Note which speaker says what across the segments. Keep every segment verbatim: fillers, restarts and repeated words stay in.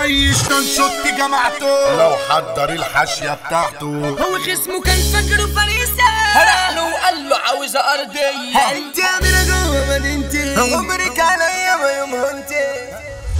Speaker 1: اي شنشوت جمعته لو حضر الحاشية بتاعته.
Speaker 2: هو خصمه كان فاكره فريسة، هرح له وقال له عاوز ارضية.
Speaker 3: انت عاملة جوه مدينتي، عمرك عليا ما يوم هنتي.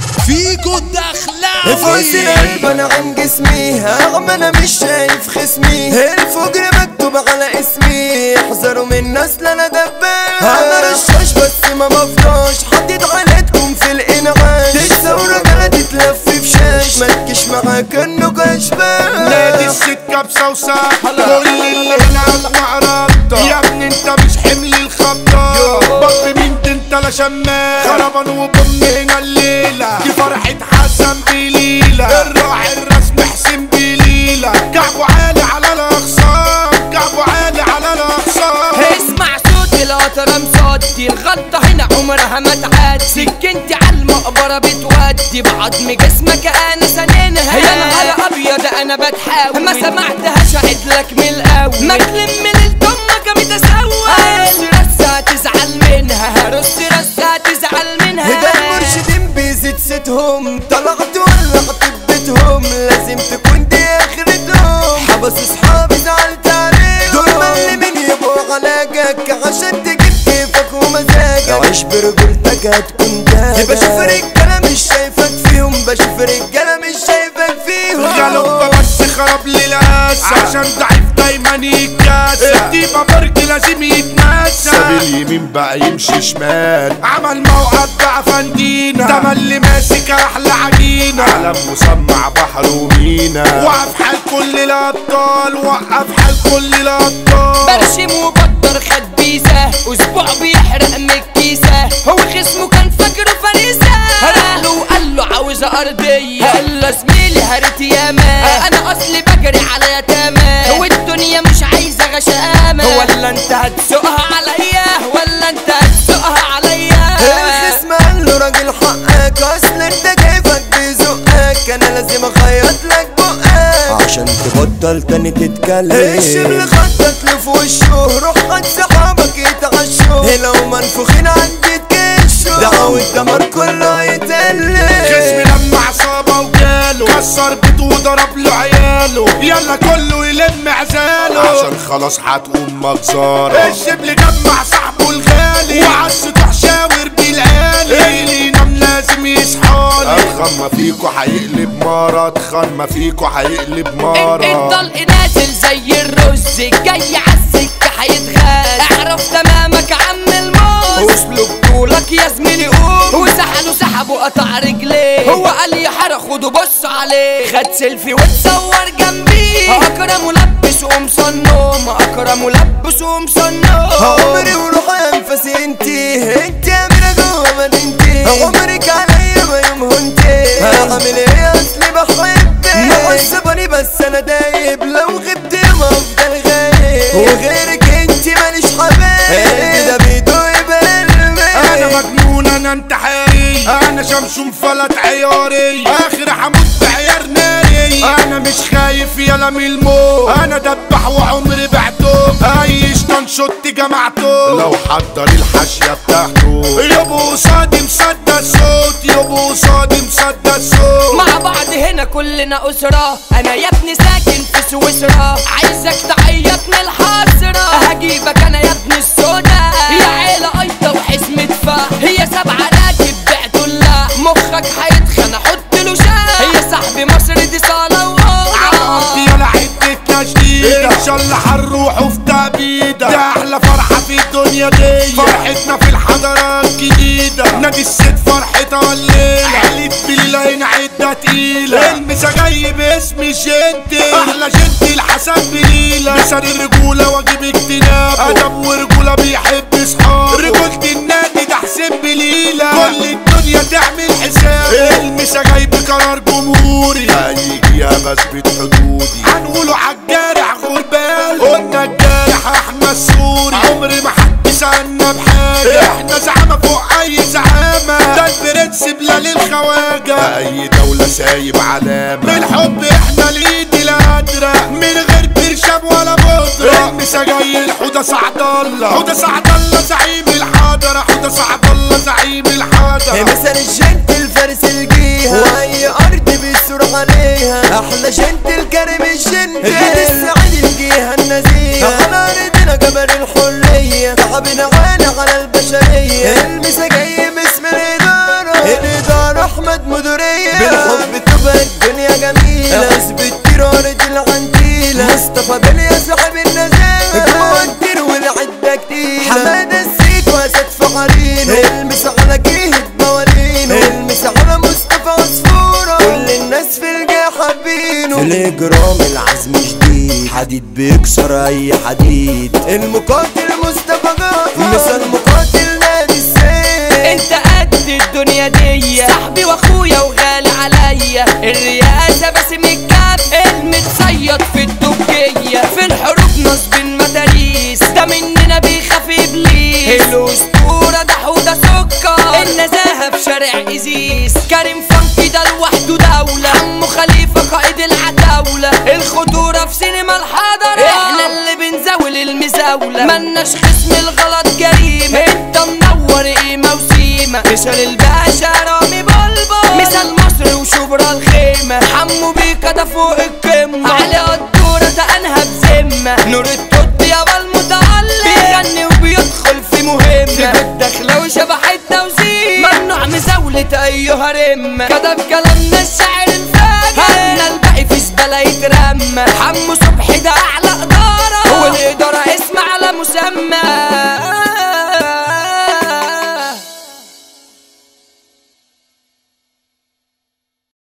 Speaker 4: فيكو الدخلاوي
Speaker 3: فوزي قلب انا عن جسمي، رغم انا مش شايف خصمي. الفجر مكتوب على اسمي، احذروا من الناس لا انا دبان. انا رشاش بس ما بفضاش، حطيت عليتكم في الانعاش. الثورة جاية تتلف في شاش، ما تجيش معاك انه كشبان.
Speaker 1: نادي السكة بسوسة، كل اللي هنا عالمعرضة. يا ابني انت مش حمل الخطة، بط مين انت لا شمال. خربان وبم هنا الليلة، دي فرحة حسن بليلة. الراعي الرسم حسين بليلة، كعبه عالي على الاخصام، كعبه عالي على الاخصام.
Speaker 2: اسمع صوت القطرة مصدي، الغلطة هنا عمرها ما تعدي. سكنتي عالمقبرة بتودي، بعضم جسمك انا سنينها. يا نهار ابيض انا بتحاول، ما سمعتهاش اعد لك من الاول. ما تلم ليلة امك متسول، هرص رصة تزعل منها، هرص رصة تزعل منها.
Speaker 3: ده المرشدين بيزيد ستهم، طلعت ولعت ببيتهم، لازم تكون دي اخرتهم. حبس اصحابي زعلت عليهم، دول ملمين يبقوا علاجك عشان تجيب كيفك ومزاجك. عيش برجولتك هتكون تاجك. بشوف رجالة مش شايفك فيهم، بشوف رجالة مش شايفك فيهم.
Speaker 1: غلبة بس خرب للأسى، عشان ضعيف دايما يتكاسى. الديبة برج لازم يتناسى، ساب اليمين بقى يمشي شمال. عمل موقف بقى فندينا، ده اللي ماسك احلى عجينة. علم مسمع بحر ومينا، وقف حال كل الابطال، وقف حال كل الابطال.
Speaker 2: برشم وبطر خد بيسة، اسبوع بيحرق من الكيسة. هو خصمه كان فاكره فريسة، هرقله وقال له عاوز ارضية. قال له زميلي هرت ياما، انا اصلي بجري على يتامى. والدنيا مش عايزة غشامة، ولا انت هتسوقها عليا، ولا انت هتسوقها عليا.
Speaker 3: الخصم قال له راجل حقك، اصل انت كيفك بيزقك. انا لازم اخيط لك بقك عشان تبطل تاني تتكلم. الشبل خدك له في وشه، روح خد صحابك يتعشوا. لو منفوخين عندي تكشوا، دعوا الدمر كله يتقلب.
Speaker 1: خصم لما عصابة وجاله، كسر بيته وضرب له عياله. يلا كله يلم عزاله، عشان خلاص هتقوم مجزارة. الشبل جمع صاحبه الغالي، وعالسطح شاور بالعالي. اللي ينام لازم يصحالي، اتخن ما فيكو هيقلب مرة، اتخن ما فيكو هيقلب مرة.
Speaker 2: الطلق نازل زي الرز، جاي عالسكة هيتغاز. اعرف تمامك عم الموز، وصلوا بطولك يا زميلي قوم. وسحلوا سحبوا قطع رجليه، هو قال يا حارة خدوا بصوا عليه. خد سيلفي وتصور جنبيه، اكرم ملبس ومصنم، اكرم ملبس ومصنم.
Speaker 3: عمري وروحي انفسي انتي، انتي اميرة جوه مدينتي. عمرك عليا ما يوم هنتي، هعمل ايه اصلي بحبك. معصباني بس انا دايب، لو غبت ما افضل غايب. وغيرك انتي ماليش حبايب، ده بيدوي بقلبي.
Speaker 1: انا مجنون انا انتحاري، انا شمشون فلت عياري. اخر حمود بعيار ناري، انا مش خايف يلا من الموت. انا دبح وعمري بعته، اي شنشوت جمعته لو حضر الحاشية بتاعته. يابو قصادي مصدى الصوت، يابو قصادي مصدى الصوت.
Speaker 2: مع بعض هنا كلنا أسرة، أنا يا ابني ساكن في سويسرا. عايزك تعيط من الحسرة، هجيبك أنا يا ابني السودا. هي عيلة قيطة وحزمة فا، هي سبعة راكب بعتوا الله. مخك هيتخن أحط له شاه، هي صاحبي مصر دي صالة وأوضة.
Speaker 1: عرفت يلا حتتنا جديدة، إن شاء الله هنروحوا في تأبيدة. ده أحلى فرحة في الدنيا دي، فرحتنا في الحضارة الجديدة. نادي الست فرحتها الليلة، عيلة بليلة هنا عدة تقيلة. المسا جاي باسم جنتي، أحلى جنتي الحسن بليلة. مثال الرجولة واجب اجتنابه، أدب ورجولة بيحب صحابه. رجولة النادي ده حسين بليلة، كل الدنيا تعمل حسابه. المسا جاي بقرار جمهوري، هيجي يا بثبت حدودي. هنقوله عالجارح غربال، قلنا الجارح احمد سوري. عمري ما حد سألنا بحاجة، احنا زعامة فوق اي زعامة. ده البرنس بلا للخواجة، اي دولة سايب علامة. بالحب احنا الايد القادرة، من غير برشام ولا بودرة. المسا جاي الحودة سعد الله، حودة سعد الله زعيم الحضرة. حودة سعد الله زعيم الحضرة.
Speaker 3: مثل الجنت الفارس الجيهة، واي ارض فيها احلى جنت الكريم الجنت السعيد الجهة النزيهة على ردنا جبل الحلية تعبنا عالي على البشرية المسا جاي باسم الإدارة الإدارة أحمد مديرية بالحب تبقى الدنيا جميلة اثبت ترارة العنتيلة مصطفى بليا صاحب النزاهة المؤثر والعدة كتيرة حمادة السيد واسد فقرينه المس على جهة موالينه المس على مصطفى عصفورة كل الناس في الجاه حابينه الإجرام العزم جديد حديد بيكسر أي حديد المقاتل مصطفى غافر مثل مقاتل نادي السيد
Speaker 2: انت قد الدنيا دي صاحبي واخويا وغالي عليا الرئاسة باسم الكف المتصيد في الدكية في الحروب نصب المداريس ده مننا بيخاف ابليس الاسطورة ده حوده سكر النزاهة في شارع ازيس كريم فانكي ده لوحده دولة عمو خليفة قائد العتاولة الخطورة في سينما الحضرة احنا اللي بنزاول المزاولة ملناش خصم الغلط جريمة انت منور قيمة وسيمة مثل الباشا رامي بلبل مثل مصر وشبرا الخيمة حمو بيكا ده فوق القمة علي قدورة ده انهى بذمة نور التوت يابا المتعلم بيغني وبيدخل في مهمة الدخلة وشبح التوزيع ممنوع مزاولة ايها رمة كتب كلامنا الشاعر الفاجر هنا الباقي في زبالة يترمى حمو صبحي ده اعلى ادارة هو الادارة اسم على مسمى